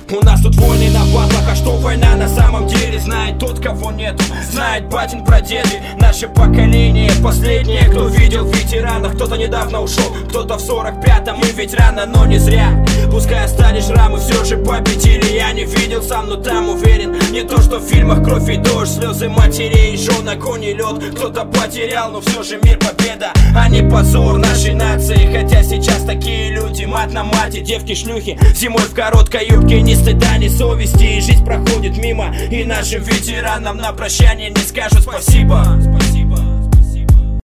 У нас тут войны на батлах, а что война на самом деле? Знает тот, кого нету, знает батин прадеды. Наше поколение последнее, кто видел ветеранов. Кто-то недавно ушел, кто-то в 45-м. Мы ведь рано, но не зря. Пускай остались шрамы, все же победили. Я не видел сам, но там уверен. Не то, что в фильмах кровь и дождь, слезы матерей и жен, огонь и лед. Кто-то потерял, но все же мир победа, а не позор нашей нации. Хотя сейчас такие люди, мат на мате, девки шлюхи, зимой в короткой юбке, ни стыда, ни совести. И жизнь проходит мимо, и нашим ветеранам на прощание не скажут спасибо.